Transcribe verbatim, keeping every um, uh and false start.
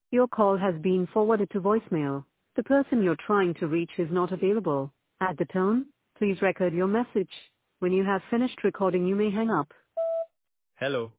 Your call has been forwarded to voicemail. The person you're trying to reach is not available. At the tone, please record your message. When you have finished recording, you may hang up. Hello.